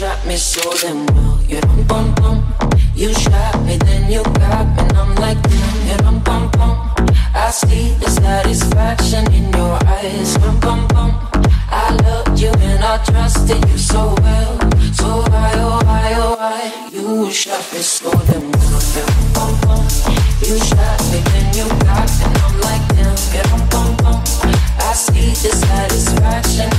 shot me so damn well. You dum bum bum. You shot me, then you got me, and I'm like damn. You dum bum bum. I see the satisfaction in your eyes. Bum bum bum. I loved you and I trusted you so well. So why, oh why, oh why? You shot me so damn well. You dum bum bum. You shot me, then you got me, and I'm like damn. You dum bum bum. I see the satisfaction